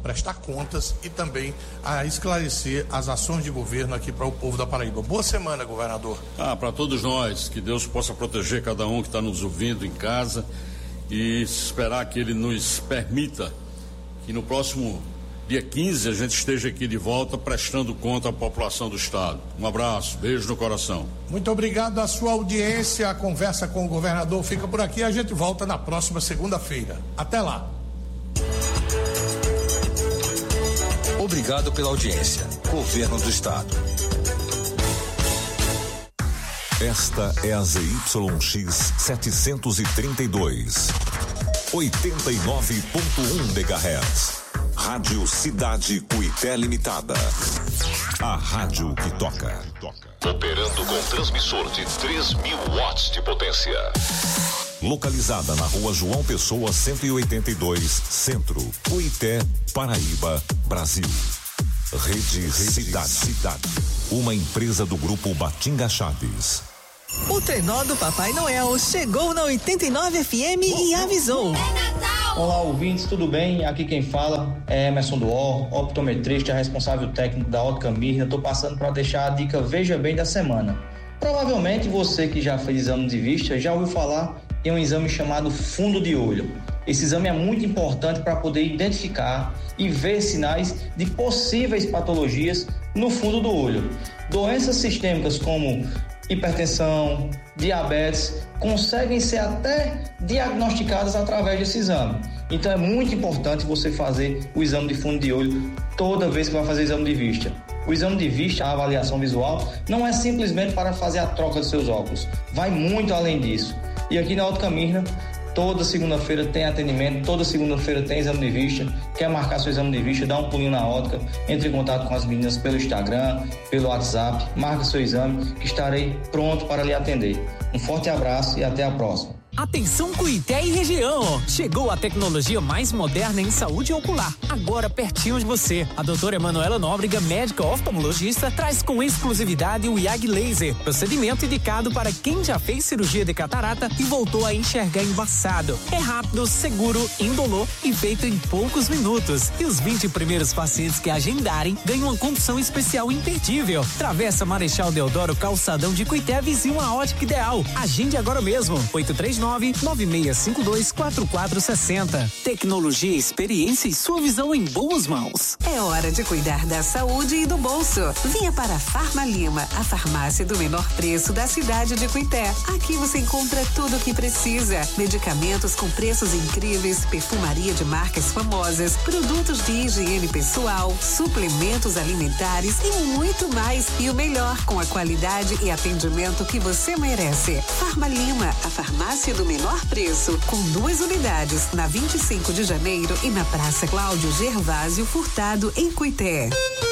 prestar contas e também a esclarecer as ações de governo aqui para o povo da Paraíba. Boa semana, governador. Para todos nós, que Deus possa proteger cada um que está nos ouvindo em casa e esperar que Ele nos permita que no próximo dia 15 a gente esteja aqui de volta prestando conta à população do estado. Um abraço, beijo no coração. Muito obrigado à sua audiência. A conversa com o governador fica por aqui. A gente volta na próxima segunda-feira. Até lá. Obrigado pela audiência. Governo do Estado. Esta é a ZYX 732. 89.1 MHz. Rádio Cidade Cuité Limitada. A rádio que toca. Operando com transmissor de 3.000 watts de potência. Localizada na Rua João Pessoa 182, Centro, Cuité, Paraíba, Brasil. Rede Cidade. Uma empresa do Grupo Batinga Chaves. O trenó do Papai Noel chegou na 89 FM e avisou. Olá, ouvintes, tudo bem? Aqui quem fala é Emerson Duor, optometrista, responsável técnico da Ótica Mirna. Estou passando para deixar a dica Veja Bem da semana. Provavelmente você que já fez exame de vista já ouviu falar em um exame chamado fundo de olho. Esse exame é muito importante para poder identificar e ver sinais de possíveis patologias no fundo do olho. Doenças sistêmicas como hipertensão, diabetes, conseguem ser até diagnosticadas através desse exame. Então é muito importante você fazer o exame de fundo de olho toda vez que vai fazer exame de vista. O exame de vista, a avaliação visual, não é simplesmente para fazer a troca dos seus óculos. Vai muito além disso. E aqui na Ótica Mirna, toda segunda-feira tem atendimento, toda segunda-feira tem exame de vista. Quer marcar seu exame de vista, dá um pulinho na ótica, entre em contato com as meninas pelo Instagram, pelo WhatsApp, marque seu exame, que estarei pronto para lhe atender. Um forte abraço e até a próxima. Atenção Cuité e região, chegou a tecnologia mais moderna em saúde ocular, agora pertinho de você. A doutora Emanuela Nóbrega, médica oftalmologista, traz com exclusividade o IAG Laser, procedimento indicado para quem já fez cirurgia de catarata e voltou a enxergar embaçado. É rápido, seguro, indolor e feito em poucos minutos. E os 20 primeiros pacientes que agendarem ganham uma condição especial imperdível. Travessa Marechal Deodoro, calçadão de Cuité, vizinho à Ótica Ideal. Agende agora mesmo, 839-9652-4460. Tecnologia, experiência e sua visão em boas mãos. É hora de cuidar da saúde e do bolso. Venha para a Farma Lima, a farmácia do menor preço da cidade de Cuité. Aqui você encontra tudo o que precisa. Medicamentos com preços incríveis, perfumaria de marcas famosas, produtos de higiene pessoal, suplementos alimentares e muito mais. E o melhor, com a qualidade e atendimento que você merece. Farma Lima, a farmácia do menor preço, com 2 unidades, na 25 de janeiro e na Praça Cláudio Gervásio Furtado, em Cuité.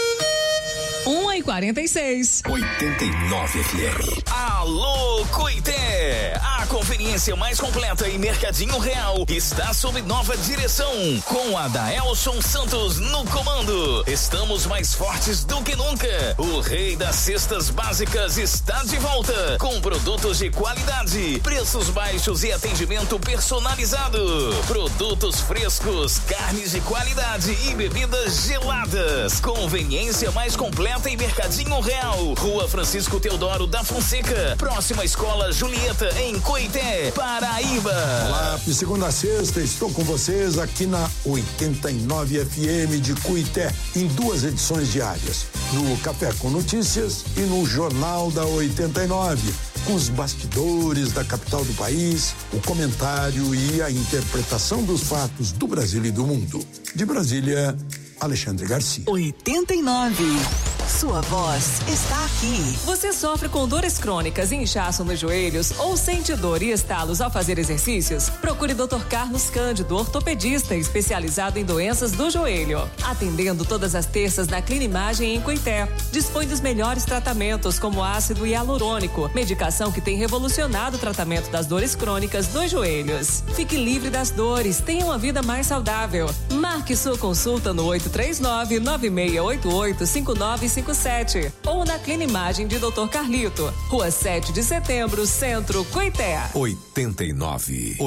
1h46. 89 FM. Alô, Cuité! A conveniência mais completa em Mercadinho Real está sob nova direção, com a Daelson Santos no comando. Estamos mais fortes do que nunca. O rei das cestas básicas está de volta, com produtos de qualidade, preços baixos e atendimento personalizado. Produtos frescos, carnes de qualidade e bebidas geladas. Conveniência mais completa em Mercadinho Real, Rua Francisco Teodoro da Fonseca, próxima à Escola Julieta, em Cuité, Paraíba. Olá, de segunda a sexta estou com vocês aqui na 89 FM de Cuité, em 2 edições diárias, no Café com Notícias e no Jornal da 89, com os bastidores da capital do país, o comentário e a interpretação dos fatos do Brasil e do mundo. De Brasília, Alexandre Garcia. 89. Sua voz está aqui. Você sofre com dores crônicas e inchaço nos joelhos ou sente dor e estalos ao fazer exercícios? Procure Dr. Carlos Cândido, ortopedista especializado em doenças do joelho. Atendendo todas as terças na Clinimagem em Cuité. Dispõe dos melhores tratamentos como ácido hialurônico, medicação que tem revolucionado o tratamento das dores crônicas dos joelhos. Fique livre das dores, tenha uma vida mais saudável. Marque sua consulta no 839-9688-5950. 3257 ou na Clinimagem de Dr. Carlito, Rua 7 de Setembro, Centro, Cuité. 89.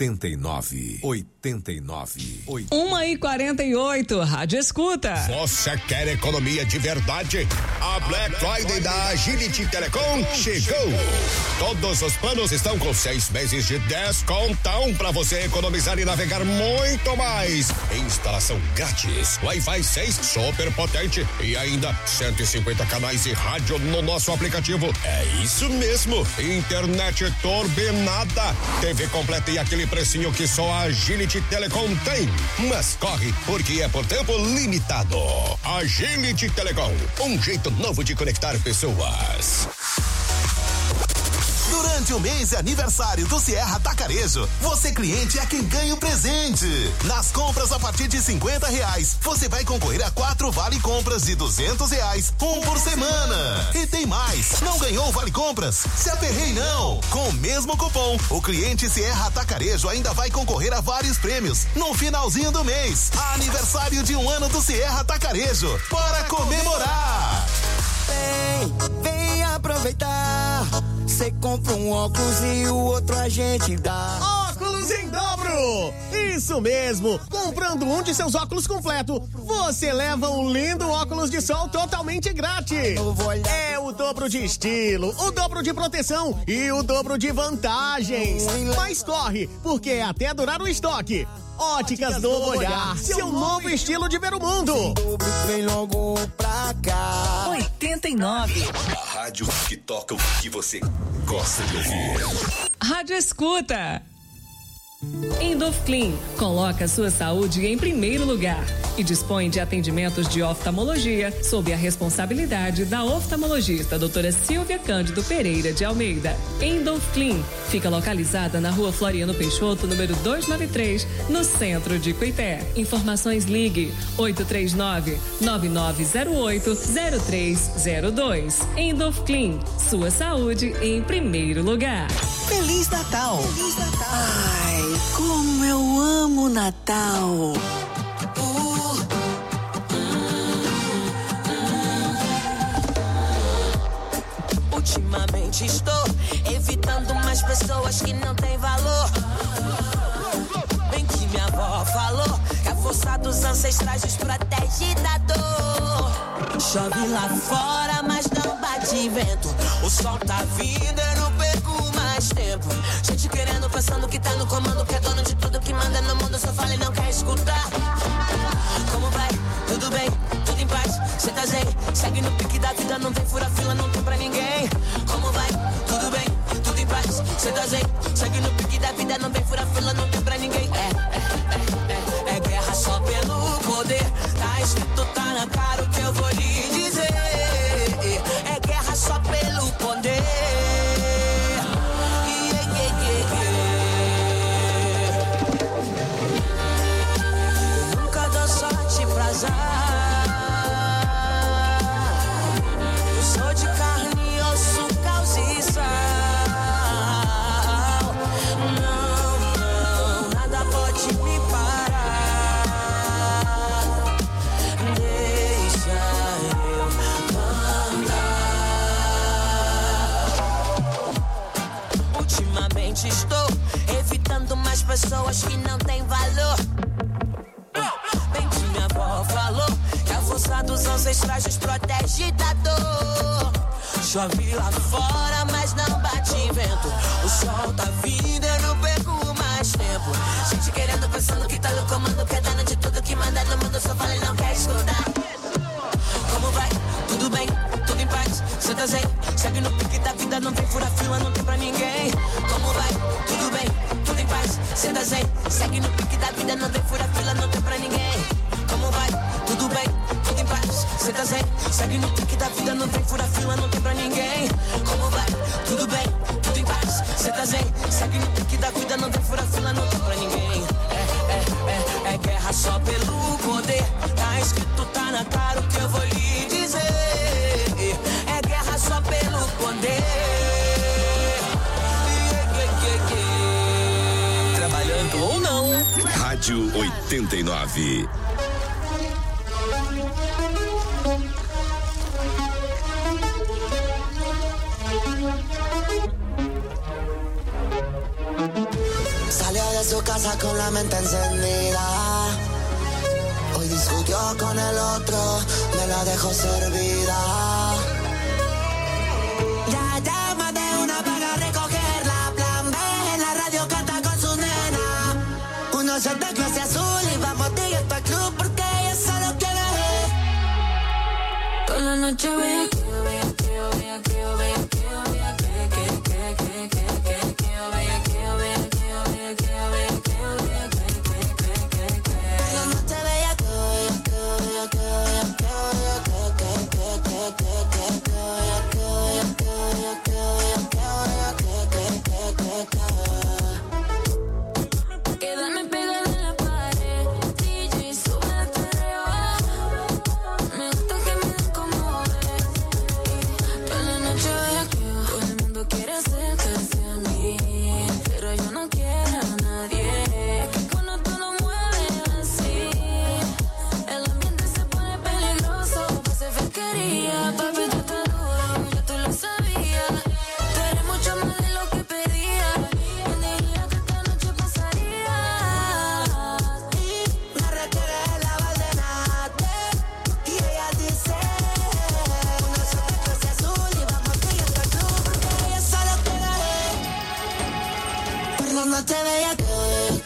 1h48, Rádio Escuta. Você quer economia de verdade? A Black Friday da Agility Telecom chegou. Todos os planos estão com 6 meses de descontão para você economizar e navegar muito mais. Instalação grátis, Wi-Fi 6 super potente e ainda 150 canais e rádio no nosso aplicativo. É isso mesmo, internet turbinada, TV completa e aquele precinho que só a Agility Telecom tem. Mas corre, porque é por tempo limitado. Agility Telecom, um jeito novo de conectar pessoas. Durante o mês de aniversário do Sierra Atacarejo, você cliente é quem ganha o presente. Nas compras a partir de R$50, você vai concorrer a 4 vale compras de R$200, um por semana. E tem mais, não ganhou o vale compras? Se aperrei não. Com o mesmo cupom, o cliente Sierra Atacarejo ainda vai concorrer a vários prêmios no finalzinho do mês. Aniversário de 1 ano do Sierra Atacarejo. Bora comemorar! Vem aproveitar. Você compra um óculos e o outro a gente dá. Óculos em dobro! Isso mesmo! Comprando um de seus óculos completo, você leva um lindo óculos de sol totalmente grátis. É o dobro de estilo, o dobro de proteção e o dobro de vantagens. Mas corre, porque é até durar o estoque. Óticas Novo Olhar, seu novo estilo de ver o mundo. Vem logo pra cá. 89. A rádio que toca o que você gosta de ouvir. Rádio Escuta. Endorfclean coloca sua saúde em primeiro lugar e dispõe de atendimentos de oftalmologia sob a responsabilidade da oftalmologista doutora Silvia Cândido Pereira de Almeida. Endorfclean fica localizada na Rua Floriano Peixoto, número 293, no centro de Cuité. Informações ligue 839-9908-0302. Endorfclean, sua saúde em primeiro lugar. Feliz Natal! Feliz Natal! Ai, como eu amo Natal! Ultimamente estou evitando mais pessoas que não têm valor. Bem que minha avó falou que a força dos ancestrais nos protege da dor. Chove lá fora, mas não bate vento. O sol tá vindo, eu não perco mais tempo. Gente querendo, pensando que tá no comando, que é dono de tudo que manda no mundo. Só fala e não quer escutar. Como vai? Tudo bem? Tudo em paz? Cê tá zen? Segue no pique da vida, não tem fura-fila, não tem pra ninguém. Como vai? Tudo bem? Tudo em paz? Cê tá zen? Segue no pique da vida, não tem fura-fila, não tem pra ninguém. É guerra só pelo poder. Tá escrito, tá na cara o que eu vou lhe dizer. É guerra só pelo poder. Eu nunca dou sorte pra azar. Eu sou de carne, osso, caos e sal. Não, nada pode me parar. Deixa eu mandar. Ultimamente estou evitando mais pessoas que não têm valor. Bem que minha avó falou que a força dos ancestrais nos protege da dor. Chove lá fora, mas não bate vento. O sol tá vindo, eu não perco mais tempo. Gente querendo, pensando que tá no comando, que é dona de tudo que manda no mundo. Só fala e não quer escutar. Como vai? Tudo bem? Tudo em paz? Cê tá zen? Segue no pique da vida, não tem fura-fila, não tem pra ninguém. Como vai? Tudo bem? Tudo em paz? Cê tá zen? Segue no pique da vida, não tem fura-fila, não tem pra ninguém. Como vai? Tudo bem? Tudo em paz? Cê tá zen? Segue no pique da vida, não tem fura-fila, não tem pra ninguém. Como vai? Tudo bem? Tudo em paz? Cê tá zen? Segue no pique da vida, não tem fura-fila, não tem pra ninguém. É guerra só pelo poder. Tá escrito, tá na cara o que eu vou lhe dizer. É guerra só pelo poder. Trabalhando ou não. Rádio 89. casa con la mente encendida. Hoy discutió con el otro, me la dejó servida. Ya llama de una para recogerla. Plan B en la radio canta con su nena. Uno shot de clase azul y vamos directo al club porque ella solo quiere. Toda la noche ve que quedarme pegada en la pared. DJ sube el perreo. Me gusta que me den como es. Toda la noche voy aquí. Todo el mundo quiere acercarse a mí, pero yo no quiero a nadie. Que cuando tú no mueves así, el ambiente se pone peligroso. Pase fequería, papi, tú estás duro, ya tú lo sabías. Tú eres mucho más de lo que pedía. ¿Quién diría que esta noche pasaría? Me requiere la valdenate y ella dice: uno shot de clase azul y vamos directo al club porque ella solo quiere. Por la noche bella que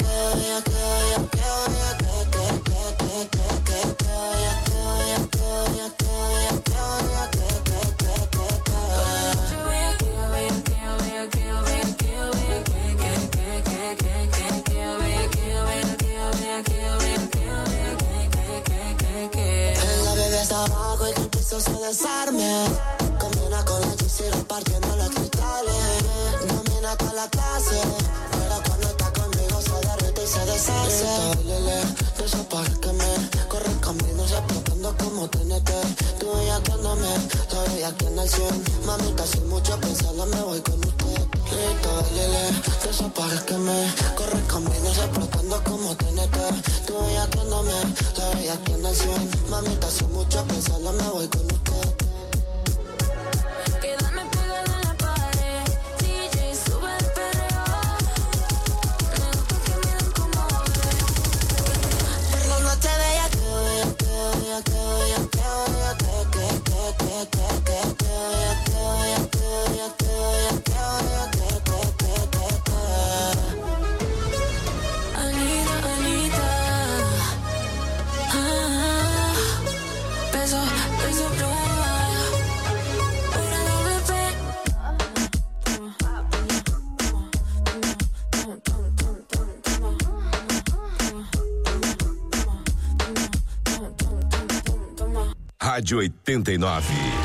la bebé está abajo y que el piso se desarme. Combina con la GC repartiendo los cristales. Domina con la clase, pero cuando está conmigo se derrite y se deshace. De esos pares que me corren caminos explotando como TNT. Tú bellaqueándome, la bellaquea en el 100. Mamita, sin mucho pensarla me voy con usted. De esos pares que me corren caminos explotando como TNT. Tú bellaqueándome, la bellaquea en el 100. Mamita, sin mucho pensarla me voy con usted. Quedarme pegada en la pared. DJ sube el perreo. Me gusta que me den como es. Por la noche bella que Anita, peso pluma, pura bebé. Rádio 89.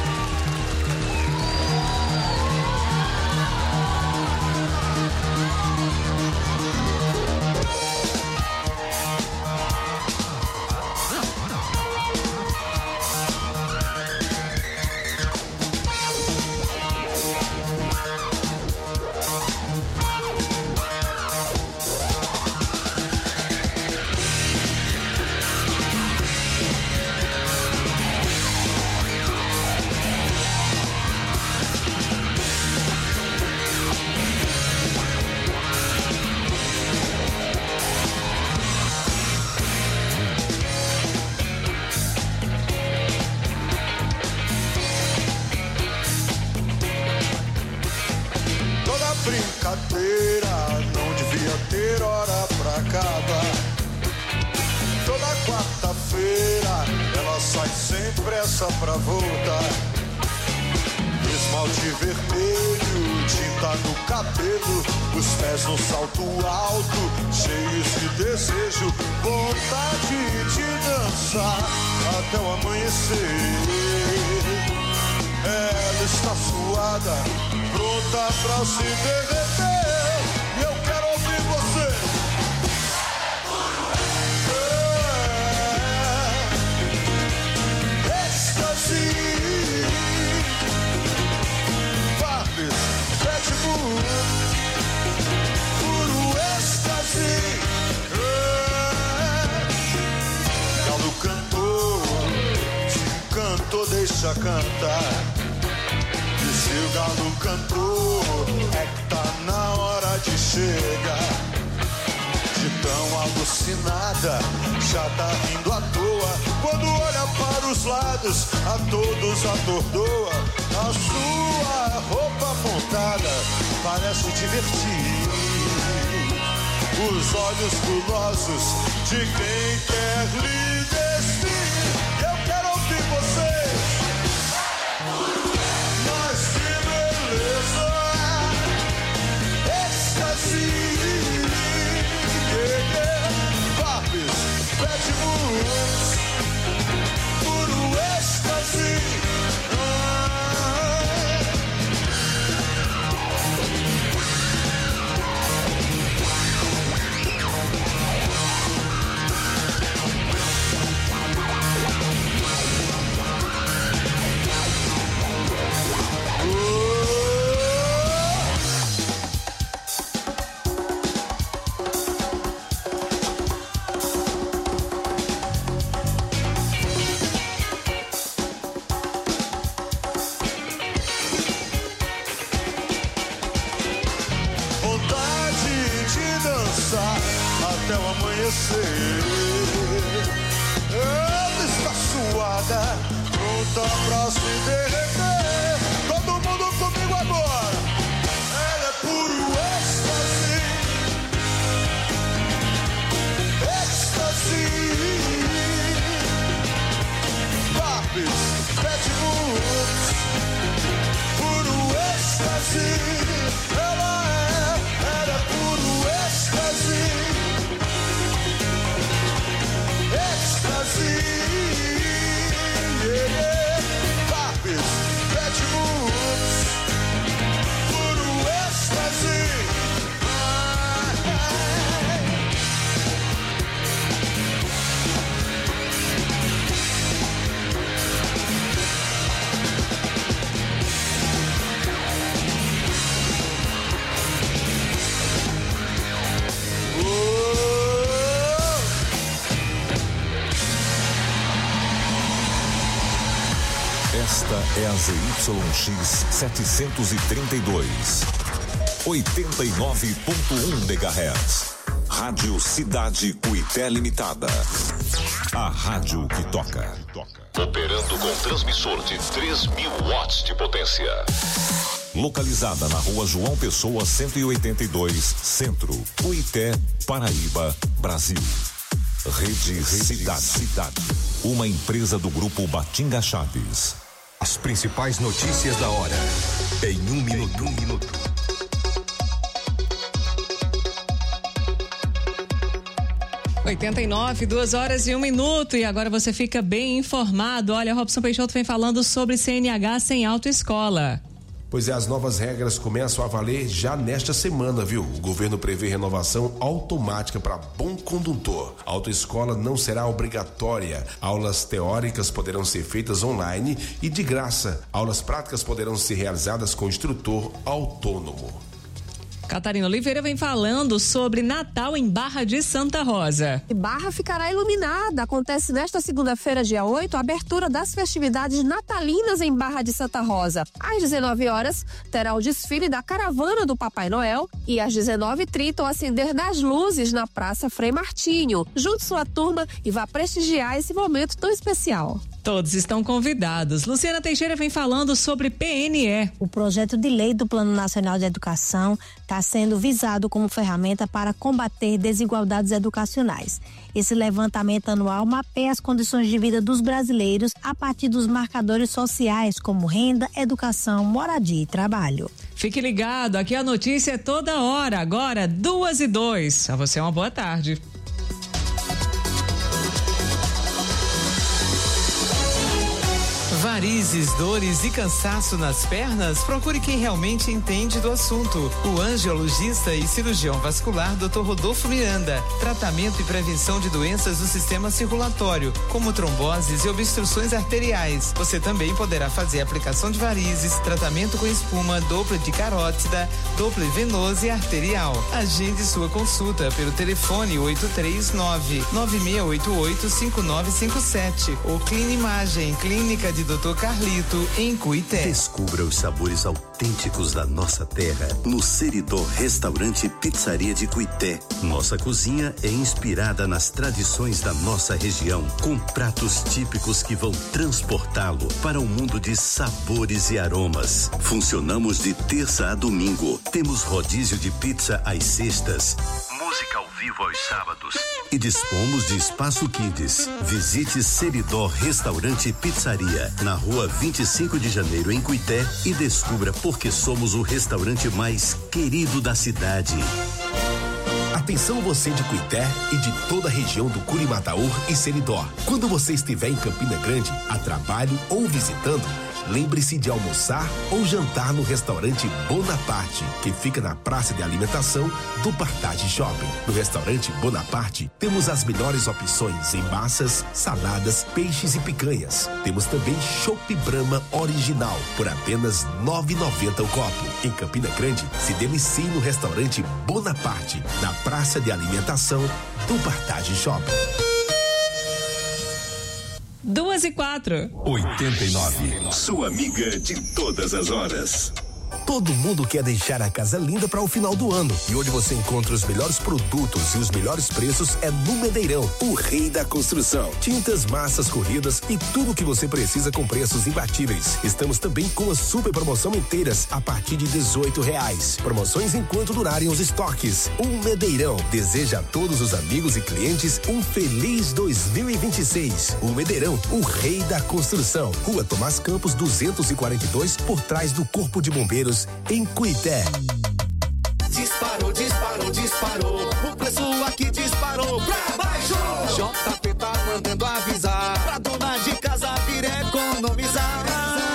Brincadeira não devia ter hora pra acabar. Toda quarta-feira ela sai sem pressa pra voltar. Esmalte vermelho, tinta no cabelo, os pés no salto alto, cheios de desejo, vontade de dançar até o amanhecer. Ela está suada, pronta pra se derreter. E eu quero ouvir você. Êxtase, Barbies, Red Bull, puro êxtase. Galo cantor, se encantou, deixa cantar. Se o galo cantou, é que tá na hora de chegar, de tão alucinada, já tá rindo à toa. Quando olha para os lados, a todos atordoa. A sua roupa montada parece divertir os olhos gulosos de quem quer lhe descer. Eu quero ouvir vocês. Mas que beleza, êxtase. Barbies, Bad Moons, puro êxtase. Até o amanhecer, ela está suada, pronta pra se derreter. Todo mundo comigo agora. Ela é puro êxtase, êxtase. Barbies, Bad Moons, puro êxtase. Ela é puro êxtase. Barbies, Bad Moons, puro êxtase. Esta é a ZYX 732, 89.1 MHz. Rádio Cidade Cuité Limitada. A rádio que toca. Operando com transmissor de 3.000 watts de potência. Localizada na Rua João Pessoa 182, Centro, Cuité, Paraíba, Brasil. Rede Cidade. Uma empresa do Grupo Batinga Chaves. As principais notícias da hora em 1 minuto. 89, 2 horas e 1 minuto. E agora você fica bem informado. Olha, Robson Peixoto vem falando sobre CNH sem autoescola. Pois é, as novas regras começam a valer já nesta semana, viu? O governo prevê renovação automática para bom condutor. A autoescola não será obrigatória. Aulas teóricas poderão ser feitas online e de graça. Aulas práticas poderão ser realizadas com instrutor autônomo. Catarina Oliveira vem falando sobre Natal em Barra de Santa Rosa. Barra ficará iluminada. Acontece nesta segunda-feira, dia 8, a abertura das festividades natalinas em Barra de Santa Rosa. Às 19 horas, terá o desfile da caravana do Papai Noel e às 19h30 o acender das luzes na Praça Frei Martinho. Junte sua turma e vá prestigiar esse momento tão especial. Todos estão convidados. Luciana Teixeira vem falando sobre PNE. O projeto de lei do Plano Nacional de Educação está sendo visado como ferramenta para combater desigualdades educacionais. Esse levantamento anual mapeia as condições de vida dos brasileiros a partir dos marcadores sociais como renda, educação, moradia e trabalho. Fique ligado, aqui a notícia é toda hora, agora 2:02. A você uma boa tarde. Varizes, dores e cansaço nas pernas? Procure quem realmente entende do assunto. O angiologista e cirurgião vascular Dr. Rodolfo Miranda. Tratamento e prevenção de doenças do sistema circulatório, como tromboses e obstruções arteriais. Você também poderá fazer aplicação de varizes, tratamento com espuma, Doppler de carótida, Doppler venoso e arterial. Agende sua consulta pelo telefone 839-9688-5957 ou Clinimagem, Clínica de Dr. Carlito, em Cuité. Descubra os sabores autênticos da nossa terra no Seridó Restaurante Pizzaria de Cuité. Nossa cozinha é inspirada nas tradições da nossa região, com pratos típicos que vão transportá-lo para um mundo de sabores e aromas. Funcionamos de terça a domingo. Temos rodízio de pizza às sextas, música ao vivo aos sábados e dispomos de espaço kids. Visite Seridó Restaurante e Pizzaria na rua 25 de janeiro em Cuité e descubra por que somos o restaurante mais querido da cidade. Atenção você de Cuité e de toda a região do Curimataú e Seridó. Quando você estiver em Campina Grande, a trabalho ou visitando, lembre-se de almoçar ou jantar no restaurante Bonaparte, que fica na praça de alimentação do Partage Shopping. No restaurante Bonaparte, temos as melhores opções em massas, saladas, peixes e picanhas. Temos também Chopp Brahma original, por apenas R$ 9,90 o copo. Em Campina Grande, se delicie no restaurante Bonaparte, na praça de alimentação do Partage Shopping. 2:04. 89. Sua amiga de todas as horas. Todo mundo quer deixar a casa linda para o final do ano. E onde você encontra os melhores produtos e os melhores preços é no Medeirão, o rei da construção. Tintas, massas, corridas e tudo o que você precisa com preços imbatíveis. Estamos também com a super promoção inteiras a partir de R$18. Promoções enquanto durarem os estoques. O Medeirão deseja a todos os amigos e clientes um feliz 2026. O Medeirão, o rei da construção. Rua Tomás Campos 242, por trás do Corpo de Bombeiros, em Cuité. Disparou, disparou, disparou. O preço aqui disparou pra baixo. JP tá mandando avisar pra dona de casa vir economizar.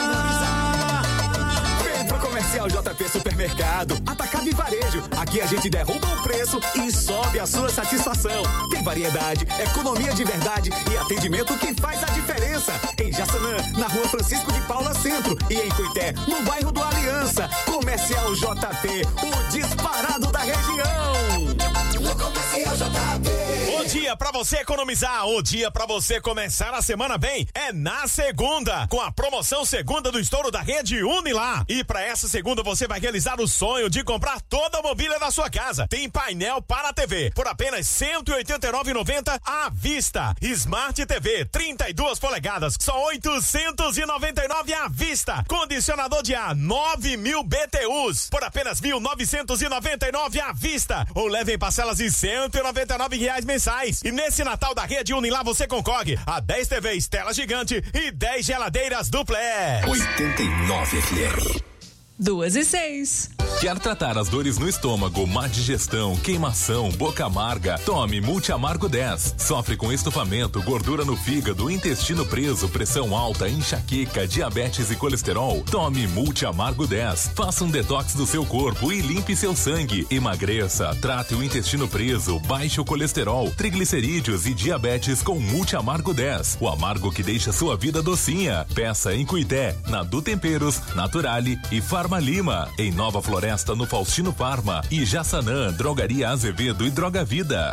Vem pro Comercial JP Supermercado, atacado e varejo. Aqui a gente derruba o preço e sobe a sua satisfação. Tem variedade, economia de verdade e atendimento que faz a diferença. Em Jaçanã, na Rua Francisco de Paula Centro, e em Cuité, no bairro do Aliança. Comercial JP, o disparado da região. No Comercial JP. O dia pra você economizar, o dia pra você começar a semana bem é na segunda, com a promoção segunda do estouro da rede Unilar. E pra essa segunda você vai realizar o sonho de comprar toda a mobília da sua casa. Tem painel para a TV por apenas R$ 189,90 à vista. Smart TV 32 polegadas, só R$ 899 à vista. Condicionador de ar 9.000 BTUs por apenas R$ 1.999 à vista. Ou leve em parcelas de R$ 199 mensais. E nesse Natal da rede Unilar você concorre a 10 TVs tela gigante e 10 geladeiras duplex. 89 FM. 2:06. Quer tratar as dores no estômago, má digestão, queimação, boca amarga? Tome Multiamargo 10. Sofre com estufamento, gordura no fígado, intestino preso, pressão alta, enxaqueca, diabetes e colesterol? Tome Multiamargo 10. Faça um detox do seu corpo e limpe seu sangue. Emagreça, trate o intestino preso, baixe o colesterol, triglicerídeos e diabetes com Multiamargo 10. O amargo que deixa sua vida docinha. Peça em Cuité, na Du Temperos, Naturale e Farma Lima, em Nova Floresta no Faustino Parma e Jaçanã, Drogaria Azevedo e Droga Vida.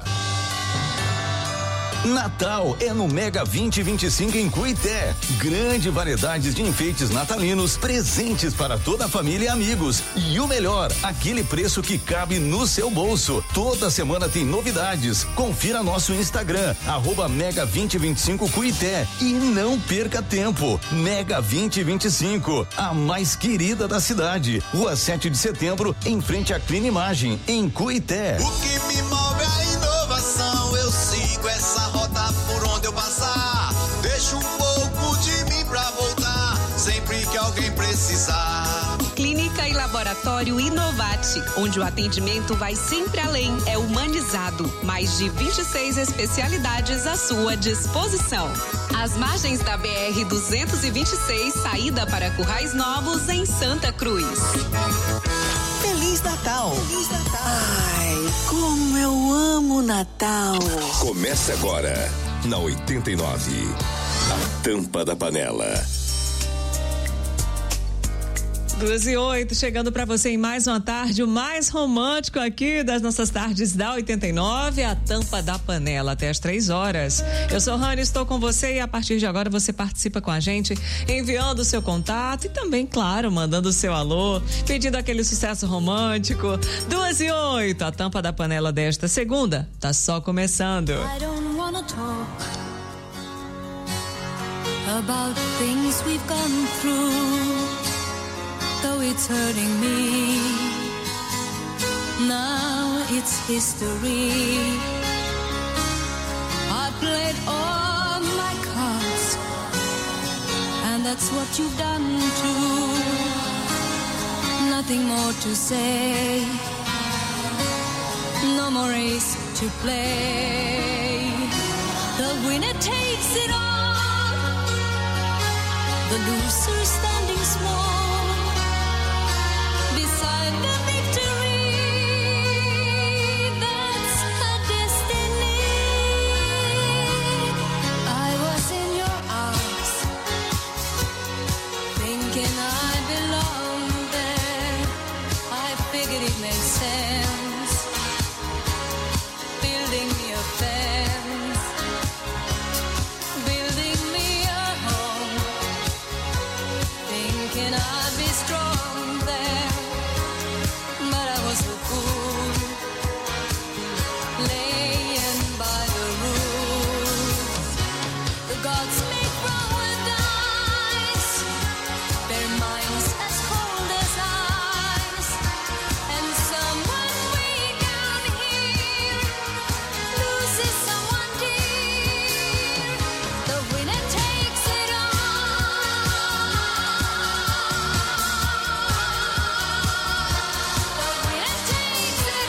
Natal é no Mega 2025 em Cuité. Grande variedade de enfeites natalinos, presentes para toda a família e amigos. E o melhor, aquele preço que cabe no seu bolso. Toda semana tem novidades. Confira nosso Instagram, @Mega 2025 Cuité. E não perca tempo. Mega 2025, a mais querida da cidade. Rua 7 de Setembro, em frente à Clínica Imagem, em Cuité. O que me move é a inovação. Eu sigo essa rota por onde eu passar. Deixo um pouco de mim pra voltar, sempre que alguém precisar. Clínica e Laboratório Inovate, onde o atendimento vai sempre além, é humanizado. Mais de 26 especialidades à sua disposição. Às margens da BR-226, saída para Currais Novos, em Santa Cruz. Feliz Natal! Feliz Natal! Ai, como eu amo Natal! Começa agora, na 89, a tampa da panela. 2:08, chegando para você em mais uma tarde, o mais romântico aqui das nossas tardes da 89, a tampa da panela, até as 3h. Eu sou Rani, estou com você e a partir de agora você participa com a gente, enviando o seu contato e também, claro, mandando o seu alô, pedindo aquele sucesso romântico. 2:08, a tampa da panela desta segunda tá só começando. I don't wanna talk about things we've gone through, though it's hurting me. Now it's history. I played all my cards, and that's what you've done too. Nothing more to say, no more race to play. The winner takes it all, the loser standing small beside the victory. That's her destiny. I was in your arms, thinking I belonged there. I figured it made sense, building me a fence, building me a home, thinking I'd be strong there, but I was a fool, laying by the rules. The gods make paradise, their minds as cold as ice, and someone way down here loses someone dear. The winner takes it all. The winner takes it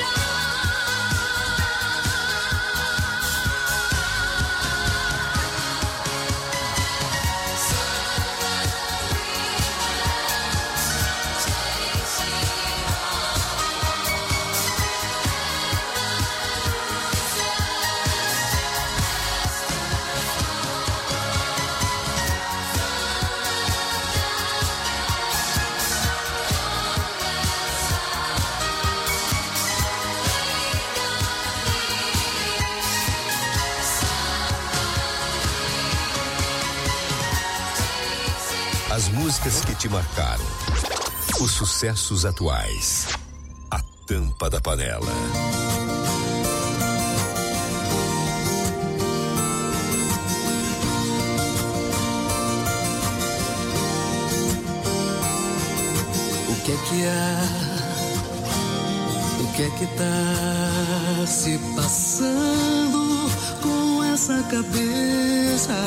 As músicas que te marcaram, os sucessos atuais, a tampa da panela. O que é que há? O que é que tá se passando com essa cabeça?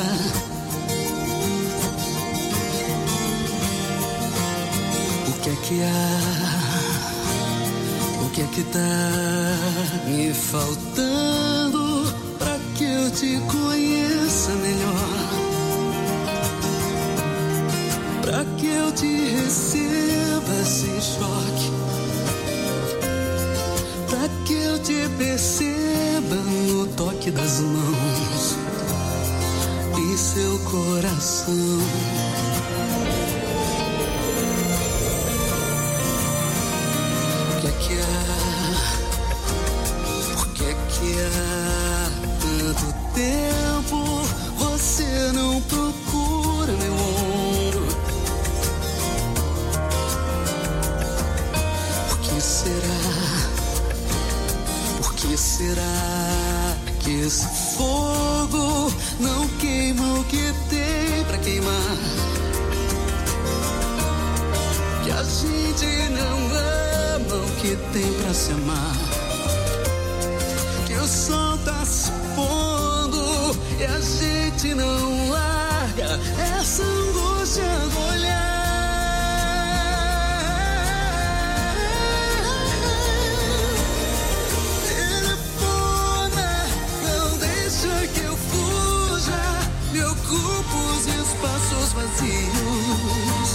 O que é que há? O que é que tá me faltando pra que eu te conheça melhor? Pra que eu te receba sem choque, pra que eu te perceba no toque das mãos e seu coração. O que é que há? Por que é que há tanto tempo você não procura meu ombro? Por que será que esse fogo não queima o que tem pra queimar? Que a gente não ama o que tem pra se amar? Que o sol tá se pondo e a gente não larga essa angústia do olhar. Me ocupo os espaços vazios,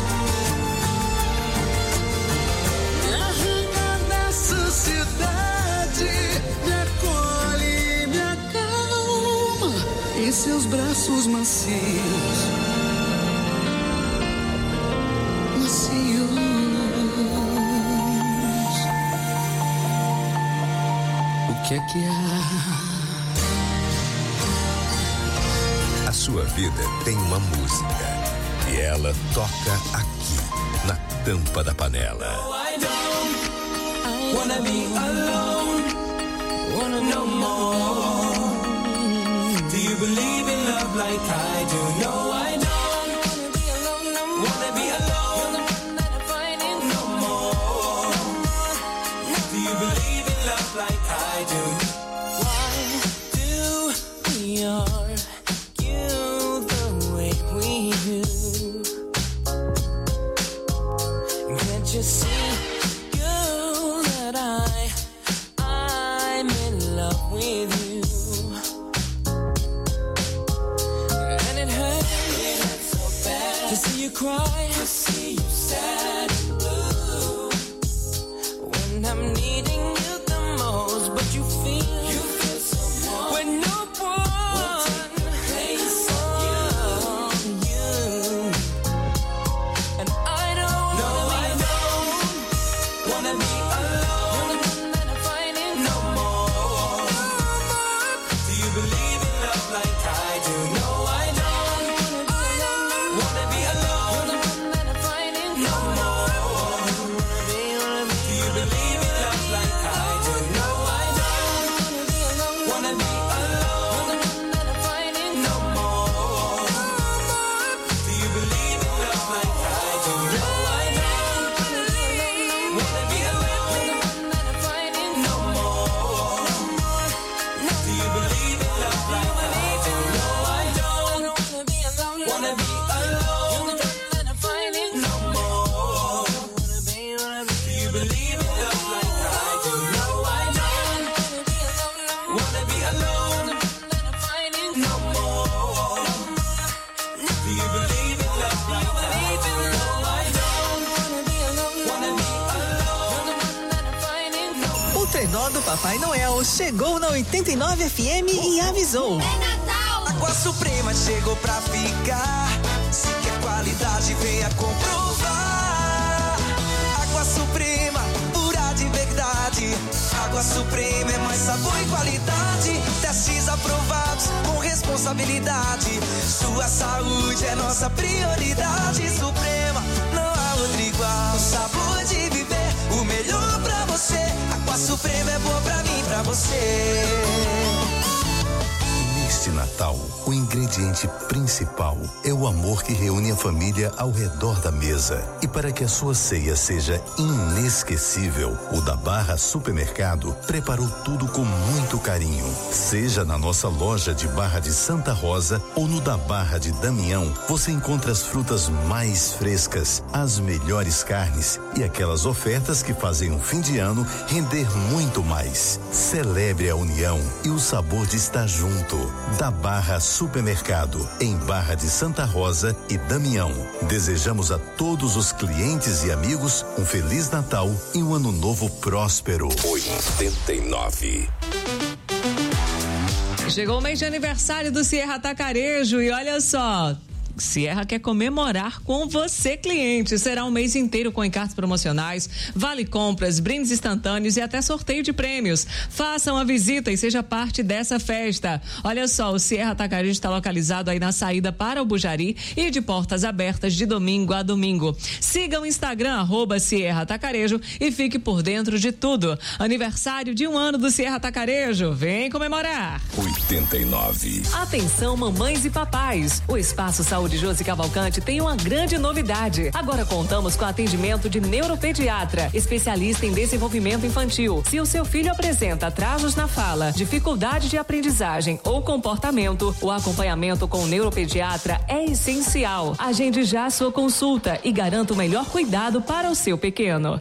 me arranca dessa cidade, me acolhe, me acalma em seus braços macios, macios. que há? A sua vida tem uma música e ela toca aqui, na tampa da panela. I wanna be alone, wanna know more. Do you believe in love like I do? No, I don't. Wanna be alone, no more. Do you believe in love like I do? Why do we argue the way we do? Can't you see, girl, that I'm in love with you? And it hurts so bad to see you cry, to see you sad and blue. When I'm needing you the most, but you feel so warm. When no one place on you. And I don't wanna be alone, no more. Do you believe in love like I do? No, I don't wanna be alone, no more. Do you believe in love like I do? No, I don't wanna be alone, no more. Do you believe in love like I do? No, I don't wanna be alone, no more. Do you believe in love like I do? No, I don't wanna be alone, no more. Do you believe in love like I do? No, I don't wanna be alone, no more. Do you believe in love like I do? No, I don't wanna be alone, no more. O trenó do Papai Noel chegou na 89 FM e avisou. Água Suprema chegou pra ficar. Se quer qualidade, venha comprovar. Água Suprema, pura de verdade. Água Suprema é mais sabor e qualidade. Testes aprovados com responsabilidade. Sua saúde é nossa prioridade. Suprema, não há outro igual. O sabor de viver, o melhor pra você. Água Suprema é boa pra mim, pra você. Neste Natal, o ingrediente principal é o amor que reúne a família ao redor da mesa. E para que a sua ceia seja inesquecível, o da Barra Supermercado preparou tudo com muito carinho. Seja na nossa loja de Barra de Santa Rosa ou no da Barra de Damião, você encontra as frutas mais frescas, as melhores carnes e aquelas ofertas que fazem um fim de ano render muito mais. Celebre a união e o sabor de estar junto. Da Barra Supermercado, em Barra de Santa Rosa e Damião. Desejamos a todos os clientes e amigos um Feliz Natal e um Ano Novo próspero. 89. Chegou o mês de aniversário do Sierra Atacarejo e olha só, Sierra quer comemorar com você, cliente. Será um mês inteiro com encartes promocionais, vale compras, brindes instantâneos e até sorteio de prêmios. Faça uma visita e seja parte dessa festa. Olha só, o Sierra Atacarejo está localizado aí na saída para o Bujari e de portas abertas de domingo a domingo. Siga o Instagram @Sierra Atacarejo e fique por dentro de tudo. Aniversário de 1 ano do Sierra Atacarejo. Vem comemorar. 89. Atenção, mamães e papais. O Espaço Saúde Josi Cavalcante tem uma grande novidade. Agora contamos com atendimento de neuropediatra, especialista em desenvolvimento infantil. Se o seu filho apresenta atrasos na fala, dificuldade de aprendizagem ou comportamento, o acompanhamento com o neuropediatra é essencial. Agende já a sua consulta e garanta o melhor cuidado para o seu pequeno.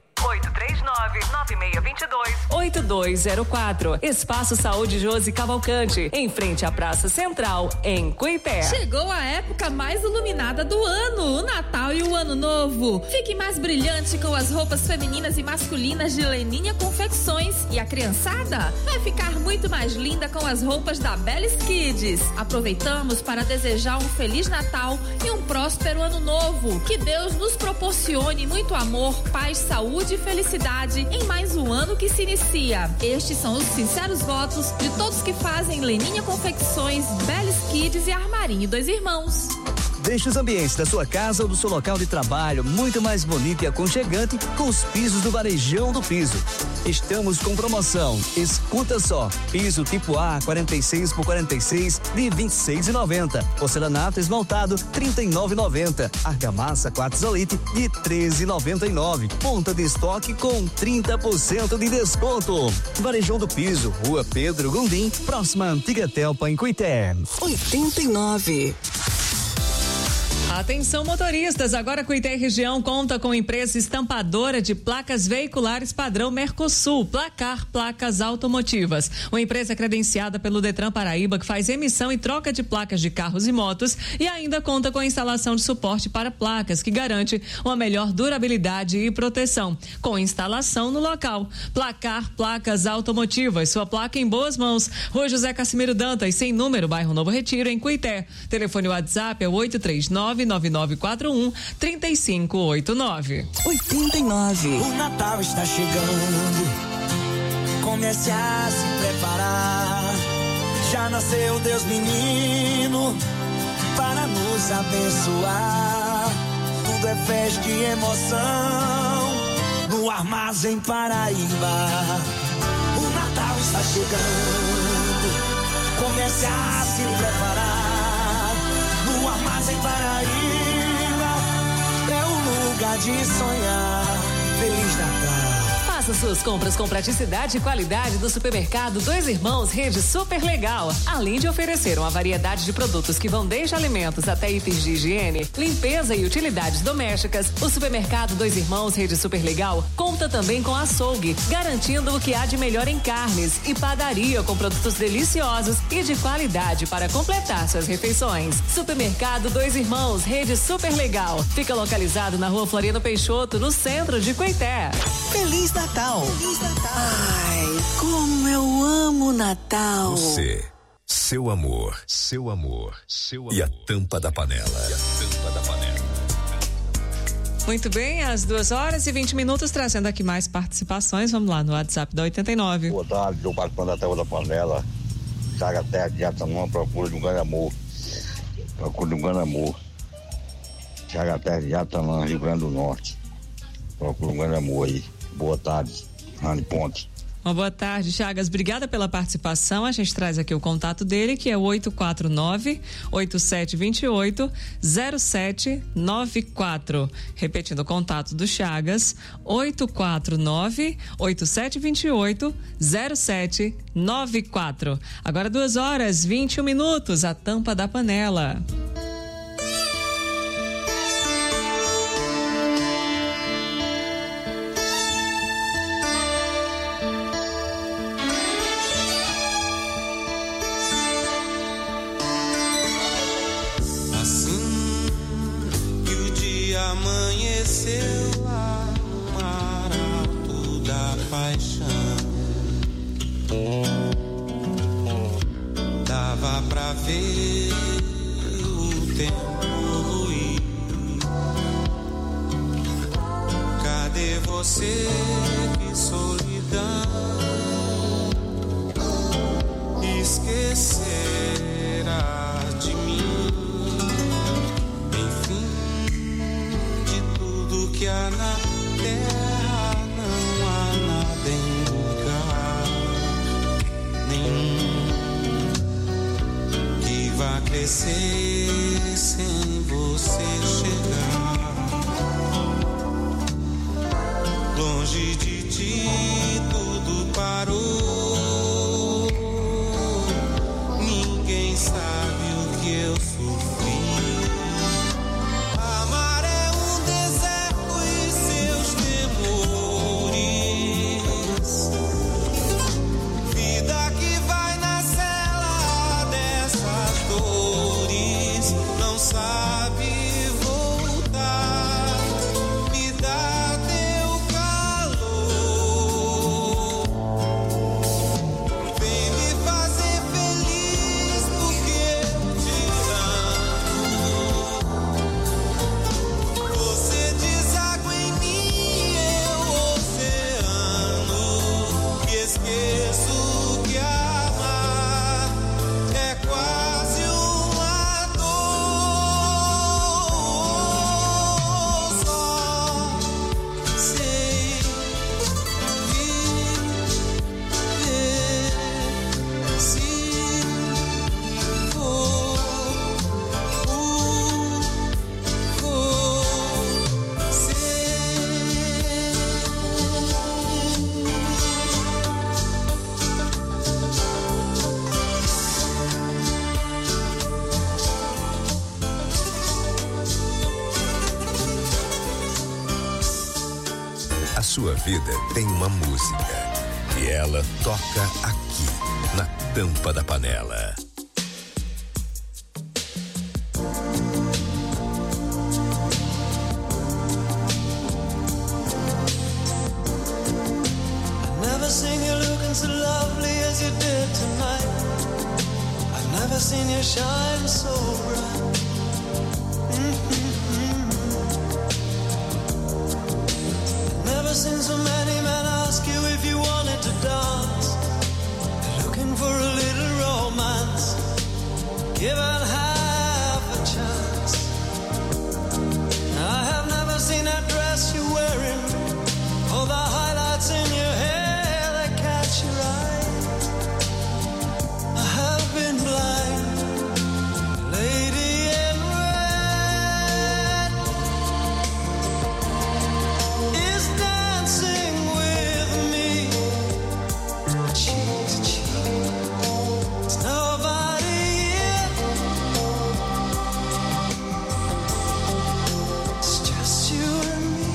839-9622-8204. Espaço Saúde Josi Cavalcante, em frente à Praça Central, em Cuité. Chegou a época mais iluminada do ano, o Natal e o Ano Novo. Fique mais brilhante com as roupas femininas e masculinas de Leninha Confecções. E a criançada vai ficar muito mais linda com as roupas da Bellis Kids. Aproveitamos para desejar um Feliz Natal e um próspero Ano Novo. Que Deus nos proporcione muito amor, paz, saúde e felicidade em mais mais um ano que se inicia. Estes são os sinceros votos de todos que fazem Leninha Confecções, Belis Kids e Armarinho Dois Irmãos. Deixe os ambientes da sua casa ou do seu local de trabalho muito mais bonito e aconchegante com os pisos do Varejão do Piso. Estamos com promoção. Escuta só. Piso tipo A 46 por 46 de R$ 26,90. Porcelanato esmaltado R$ 39,90. Argamassa quartzolite de R$ 13,99. Ponta de estoque com 30% de desconto. Varejão do Piso, Rua Pedro Gondim, próxima Antiga Telpa em Cuité. 89. Atenção motoristas, agora Cuité região conta com empresa estampadora de placas veiculares padrão Mercosul, Placar Placas Automotivas. Uma empresa credenciada pelo Detran Paraíba que faz emissão e troca de placas de carros e motos e ainda conta com a instalação de suporte para placas que garante uma melhor durabilidade e proteção, com instalação no local. Placar Placas Automotivas, sua placa em boas mãos. Rua José Cassimiro Dantas, sem número, bairro Novo Retiro, em Cuité. Telefone WhatsApp é 839-9941-3589. 89. O Natal está chegando. Comece a se preparar. Já nasceu Deus menino para nos abençoar. Tudo é festa e emoção no Armazém Paraíba. O Natal está chegando. Comece a se preparar. No Armazém Paraíba é o lugar de sonhar. Feliz Natal. Faça suas compras com praticidade e qualidade do supermercado Dois Irmãos Rede Super Legal. Além de oferecer uma variedade de produtos que vão desde alimentos até itens de higiene, limpeza e utilidades domésticas, o supermercado Dois Irmãos Rede Super Legal conta também com açougue, garantindo o que há de melhor em carnes, e padaria com produtos deliciosos e de qualidade para completar suas refeições. Supermercado Dois Irmãos Rede Super Legal. Fica localizado na Rua Floriano Peixoto, no centro de Cuité. Feliz Natal. Feliz Natal. Ai, como eu amo Natal. Você, seu amor, e a tampa da panela. Muito bem, às 2h20, trazendo aqui mais participações. Vamos lá no WhatsApp da 89. Boa tarde, eu participando da tampa da panela. Chaga Terra de Jatanã, procura de um grande amor. Chaga Terra de Jatanã, Rio Grande do Norte. Procura um grande amor aí. Boa tarde, Rani Ponte. Uma boa tarde, Chagas. Obrigada pela participação. A gente traz aqui o contato dele, que é o 849-8728-0794. Repetindo o contato do Chagas, 849-8728-0794. Agora 2h21, a tampa da panela. Amanheceu lá no mar alto da paixão. Dava pra ver o tempo ruir. Cadê você, que solidão? Esquecerá de mim. Que há na terra não há nada em lugar nenhum que vá crescer sem você chegar. Longe de ti tudo parou. Ninguém sabe o que eu sofri. Sabe sua vida tem uma música e ela toca aqui, na tampa da panela. Never seen you looking so lovely as you did tonight. I've never seen you shine so bright. Never seen so many men ask you if you wanted to dance. Looking for a little romance, given half a chance. I have never seen that dress you're wearing, or the highlights in your hair that catch your eye. I have been blind, lady in red is dancing with me, cheek to cheek. There's nobody here, it's just you and me.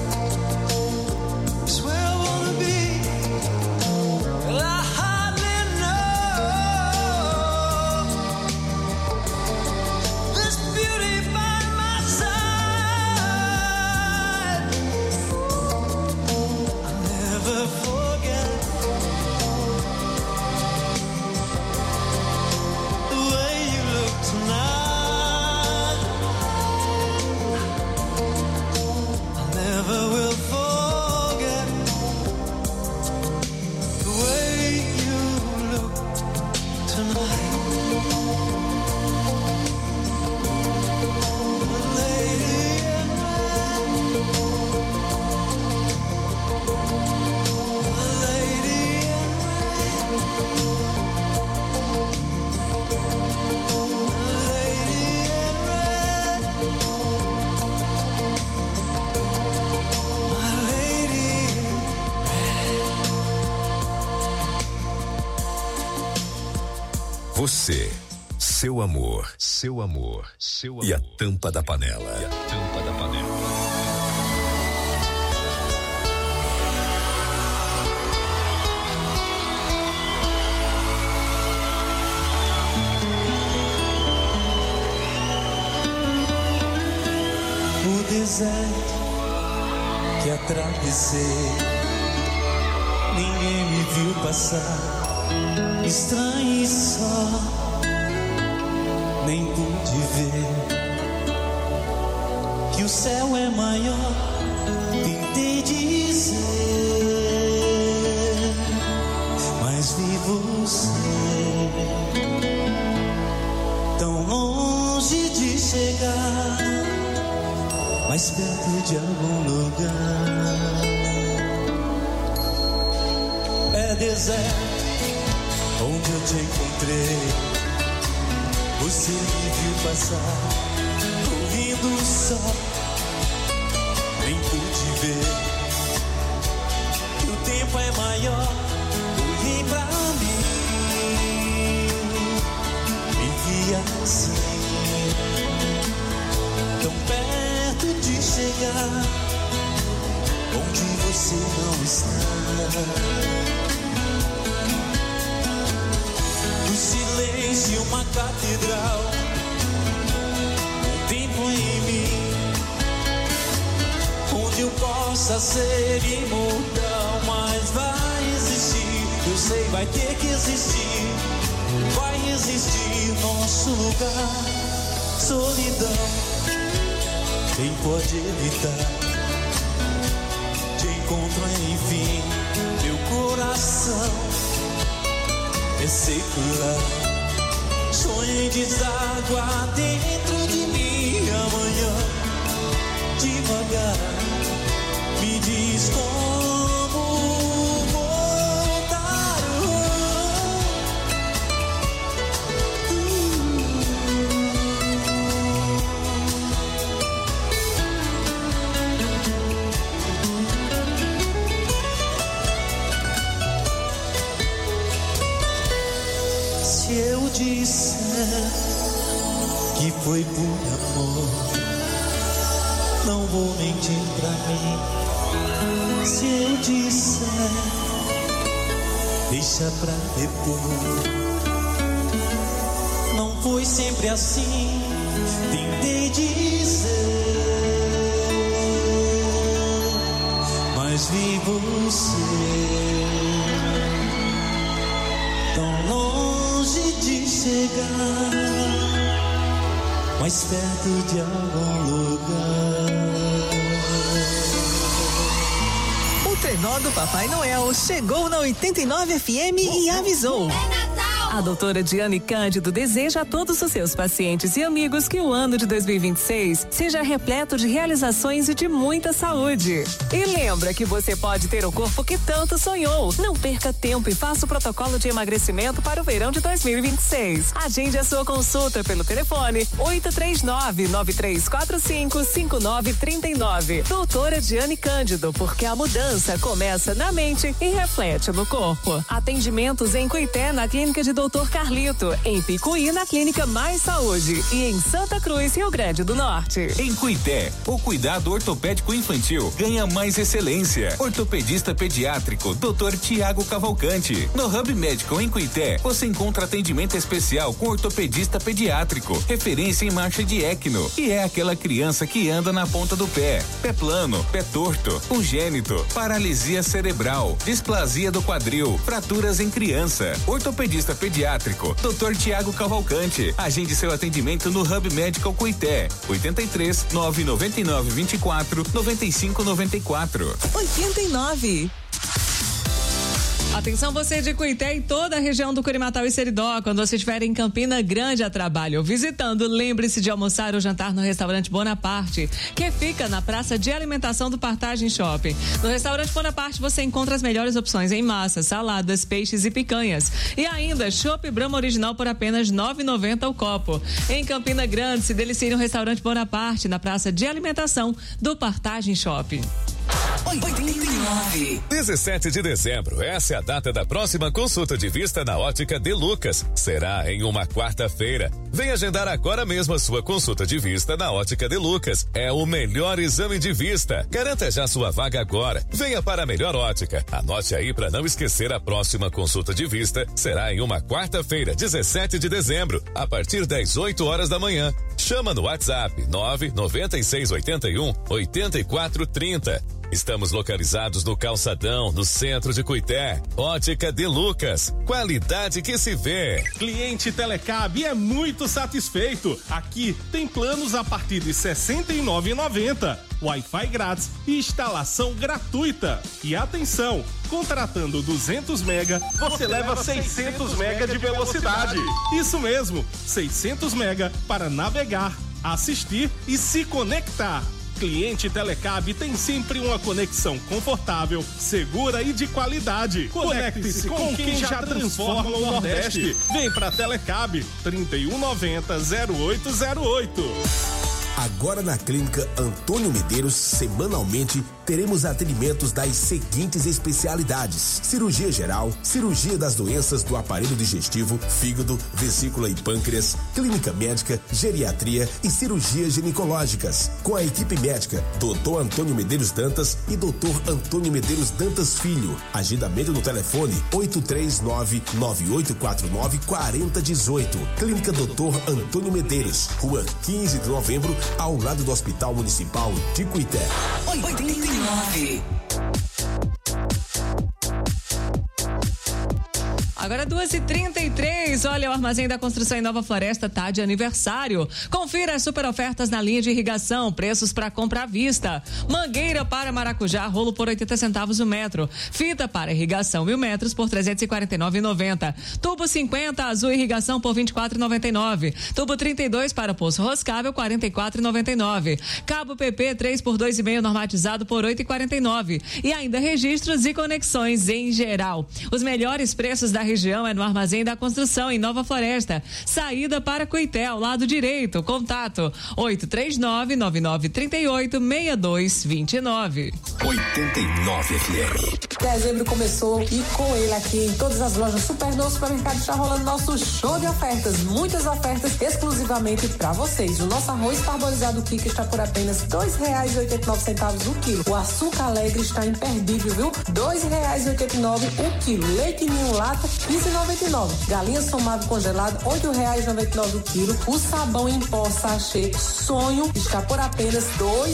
It's where I wanna be. Well, I hardly know this beauty by my side. I'll never forget the way you look tonight. I never will forget the way you look tonight. Lady in red, lady in Você, seu amor, seu amor, seu amor. E a tampa da panela. E a tampa da panela. o deserto que atravessei, ninguém me viu passar, estranho e só, nem pude ver que o céu é maior, tentei dizer, mas vi você tão longe de chegar, mais perto de algum lugar. É deserto onde eu te encontrei, você me viu passar, ouvindo o sol, nem pude ver que o tempo é maior, olhei pra mim, me vi assim, tão perto de chegar, onde você não está. O silêncio, uma catedral, o tempo em mim, onde eu possa ser imortal, mas vai existir, eu sei, vai ter que existir, vai existir nosso lugar. Solidão, quem pode evitar? Te encontro enfim, meu coração é secular, sonho em deságua dentro de mim amanhã, devagar, me diz como voltar. Se eu disser que foi por amor, não vou mentir pra mim, Se eu disser, deixa pra depois. Não foi sempre assim, tentei dizer, mas vi você tão longe de chegar, mais perto de algum lugar. O trenó do Papai Noel chegou na 89 FM e avisou. A doutora Diane Cândido deseja a todos os seus pacientes e amigos que o ano de 2026 seja repleto de realizações e de muita saúde. E lembra que você pode ter o corpo que tanto sonhou. Não perca tempo e faça o protocolo de emagrecimento para o verão de 2026. Agende a sua consulta pelo telefone 839-9345-5939. Doutora Diane Cândido, porque a mudança começa na mente e reflete no corpo. Atendimentos em Cuité, na clínica de Dr. Carlito, em Picuí, na Clínica Mais Saúde e em Santa Cruz, Rio Grande do Norte. Em Cuité, o cuidado ortopédico infantil ganha mais excelência. Ortopedista pediátrico, Dr. Tiago Cavalcante. No Hub Medical em Cuité, você encontra atendimento especial com ortopedista pediátrico, referência em marcha de Ecno, e é aquela criança que anda na ponta do pé plano, pé torto, congênito, paralisia cerebral, displasia do quadril, fraturas em criança. Ortopedista pediátrico, Dr. Tiago Cavalcante. Agende seu atendimento no Hub Medical Cuité. 83 999 24 95 94. 89. Atenção você de Cuité e toda a região do Curimatau e Seridó, quando você estiver em Campina Grande a trabalho ou visitando, lembre-se de almoçar ou jantar no restaurante Bonaparte, que fica na praça de alimentação do Partage Shopping. No restaurante Bonaparte você encontra as melhores opções em massas, saladas, peixes e picanhas. E ainda, chopp Brahma original por apenas R$ 9,90 o copo. Em Campina Grande, se delicie no restaurante Bonaparte, na praça de alimentação do Partage Shopping. 89. 17 de dezembro, essa é a data da próxima consulta de vista na Ótica De Lucas. Será em uma quarta-feira. Venha agendar agora mesmo a sua consulta de vista na Ótica De Lucas. É o melhor exame de vista. Garanta já sua vaga agora. Venha para a melhor ótica. Anote aí para não esquecer, a próxima consulta de vista será em uma quarta-feira, 17 de dezembro, a partir das 8 horas da manhã. Chama no WhatsApp 99681 8430. Estamos localizados no Calçadão, no centro de Cuité. Ótica De Lucas, qualidade que se vê. Cliente Telecab é muito satisfeito. Aqui tem planos a partir de R$ 69,90. Wi-Fi grátis e instalação gratuita. E atenção, contratando 200 mega, você leva 600 mega de velocidade. Isso mesmo, 600 mega para navegar, assistir e se conectar. Cliente Telecab tem sempre uma conexão confortável, segura e de qualidade. Conecte-se com quem já transforma o Nordeste. Vem pra Telecab, 3190-0808. Agora na Clínica Antônio Medeiros, semanalmente, teremos atendimentos das seguintes especialidades: cirurgia geral, cirurgia das doenças do aparelho digestivo, fígado, vesícula e pâncreas, clínica médica, geriatria e cirurgias ginecológicas. Com a equipe médica, Dr. Antônio Medeiros Dantas e Dr. Antônio Medeiros Dantas Filho. Agendamento no telefone 839-9849-4018. Clínica Dr. Antônio Medeiros, Rua 15 de Novembro, ao lado do Hospital Municipal de Cuité. 89. Agora 2h33, olha, o Armazém da Construção em Nova Floresta tá de aniversário. Confira as super ofertas na linha de irrigação, preços para compra à vista. Mangueira para maracujá, rolo por 80 centavos o metro. Fita para irrigação 1000 metros por R$ 349,90. Tubo 50 azul irrigação por R$ 24,99. Tubo 32 para poço roscável R$ 44,99. Cabo PP 3 por 2,5 normatizado por R$ 8,49. E ainda registros e conexões em geral. Os melhores preços da região região é no Armazém da Construção, em Nova Floresta. Saída para Coitel, lado direito. Contato 839-9938-6229. 89 FM. Dezembro começou e com ele aqui em todas as lojas Supernovo Supermercado está rolando nosso show de ofertas. Muitas ofertas exclusivamente para vocês. O nosso arroz parbolizado Kika está por apenas R$2,89 o quilo. O açúcar alegre está imperdível, viu? R$2,89 o quilo. Leite ninho lata, R$15,99. Galinha somado congelado, R$8,99 o quilo. O sabão em pó sachê Sonho está por apenas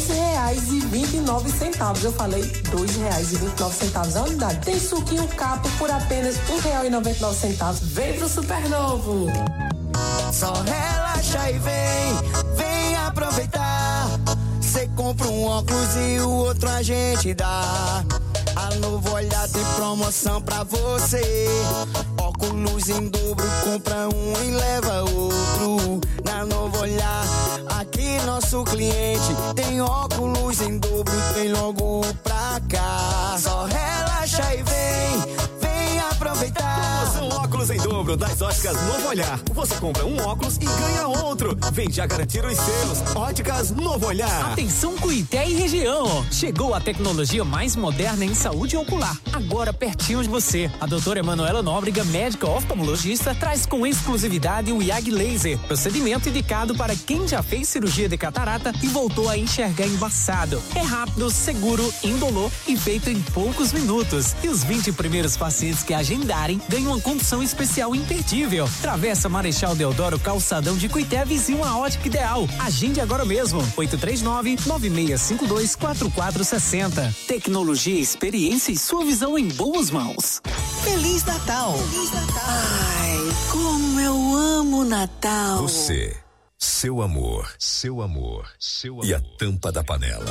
R$2,29. Eu falei R$2,29 a unidade. Tem suquinho capo por apenas R$1,99. Vem pro Supernovo. Só relaxa e vem aproveitar. Cê compra um óculos e o outro a gente dá. A Novo Olhar tem promoção pra você. Óculos em dobro, compra um e leva outro. Na Novo Olhar, aqui nosso cliente tem óculos em dobro, tem logo pra cá. Só relaxa e vem aproveitar. Promoção óculos em dobro das óticas Novo Olhar. Você compra um óculos e ganha outro. Vem já garantir os seus. Óticas Novo Olhar. Atenção Cuité e região. Chegou a tecnologia mais moderna em saúde ocular. Agora pertinho de você. A doutora Emanuela Nóbrega, médica oftalmologista, traz com exclusividade o IAG Laser. Procedimento indicado para quem já fez cirurgia de catarata e voltou a enxergar embaçado. É rápido, seguro, indolor e feito em poucos minutos. E os 20 primeiros pacientes que agendarem ganham uma condição especial imperdível. Travessa Marechal Deodoro, calçadão de Cuité, vizinho à Ótica Ideal. Agende agora mesmo. 839-9652-4460. Tecnologia, experiência e sua visão em boas mãos. Feliz Natal. Feliz Natal. Ai, como eu amo Natal. Você, seu amor e a tampa da panela.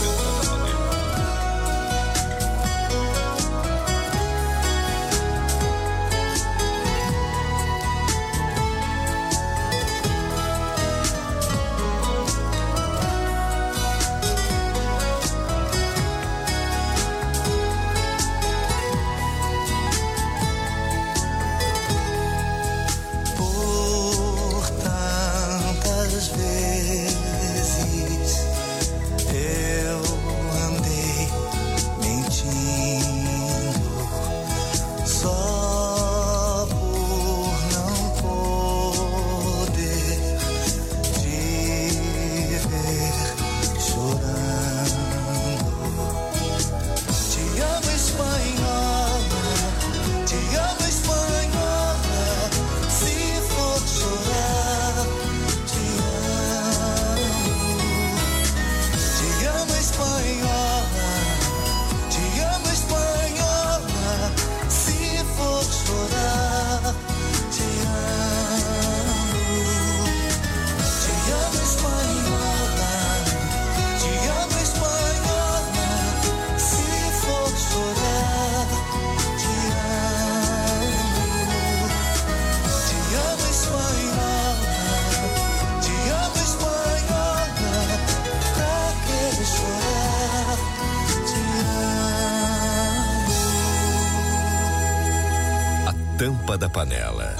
Tampa da panela.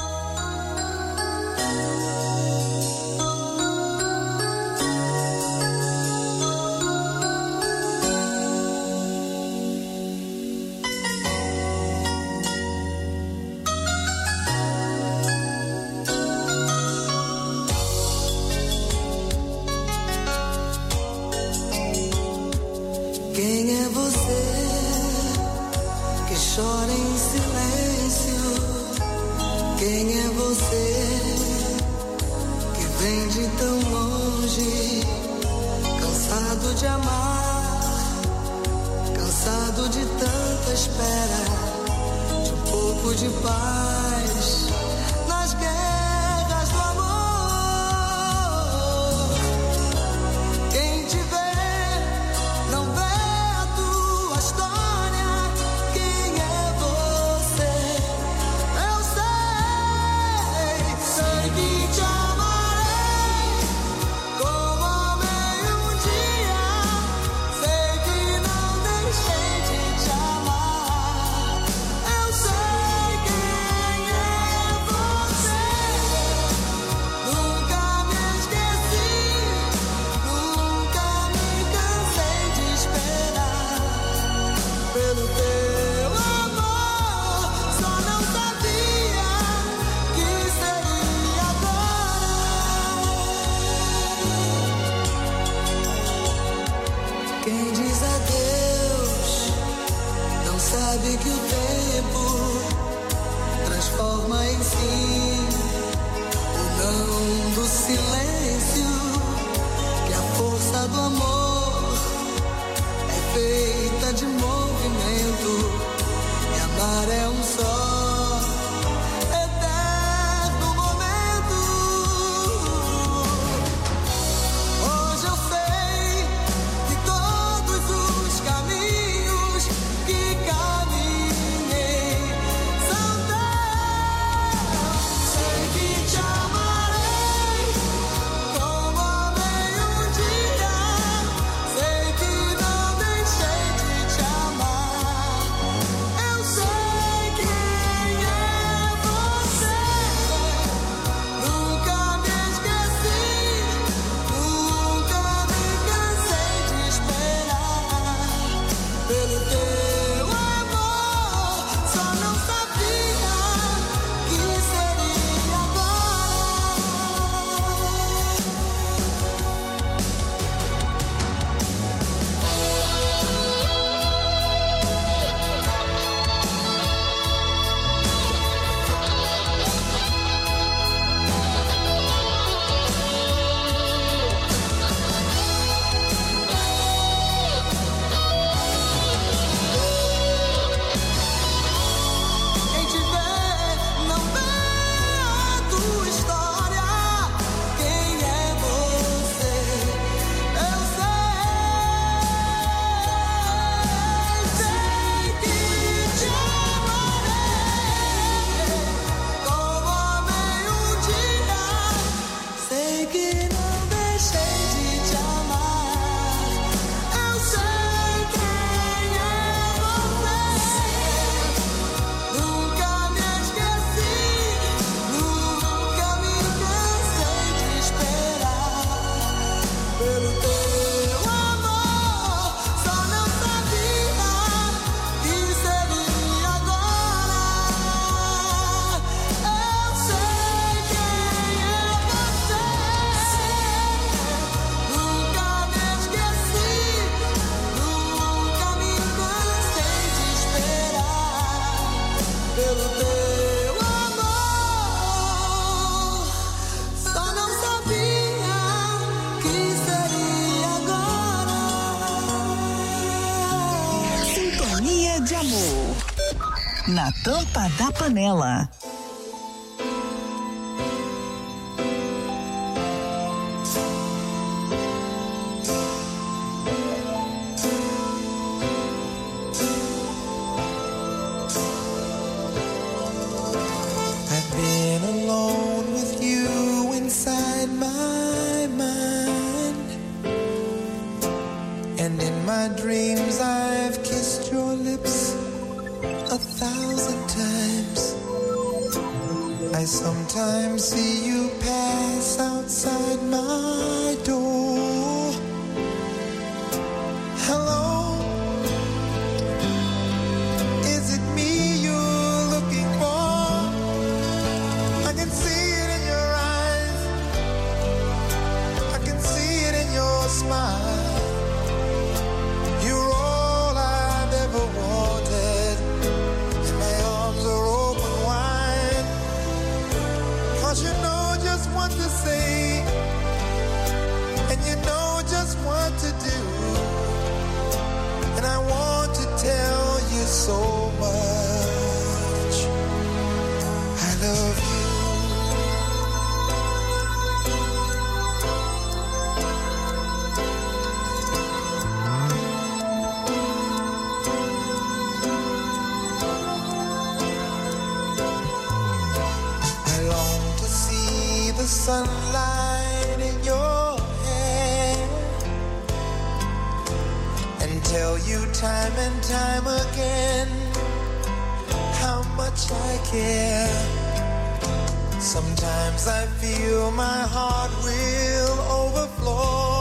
Quem é você que chora em silêncio? Quem é você que vem de tão longe, cansado de amar, cansado de tanta espera, de um pouco de paz nas guerras do amor? Quem te vê não vê a tua história. Quem é você? Eu sei que te amarei como amei um dia. Sei que não deixei de te amar. Eu sei quem é Quem diz adeus não sabe que o tempo transforma em sim o não do silêncio, que a força do amor é feita de movimento e amar é um só eterno momento. Hoje eu sei que todos os caminhos que caminhei são teus. Sei que te amarei como amei um dia. Sei que não deixei de te amar. Eu sei quem é você. Nunca me esqueci, nunca me cansei de esperar pelo teu amor. Só não sabia que seria agora. Quem te vê não vê a tua história. Quem é você? Eu sei que te amarei como amei um dia. Sei que não deixei de te amar. Eu sei quem é você. Nunca me esqueci, nunca me cansei de esperar pelo teu amor. Só não sabia que seria agora. Eu sei quem é você. Nunca me esqueci, nunca me cansei de esperar pelo teu amor. Só não sabia que seria agora. Sintonia de amor. Na tampa da panela. I've been alone with you inside my mind, and in my dreams I've kissed your lips 1,000 times. I sometimes see you pass outside my door. Hello, is it me you're looking for? I can see it in your eyes, I can see it in your smile. You're all I've ever wanted, and my arms are open wide. 'Cause you know just what to say, and you know just what to do. And I want to tell you so much. I love you. I long to see the sunlight in your hair and tell you time and time again how much I care. Sometimes I feel my heart will overflow.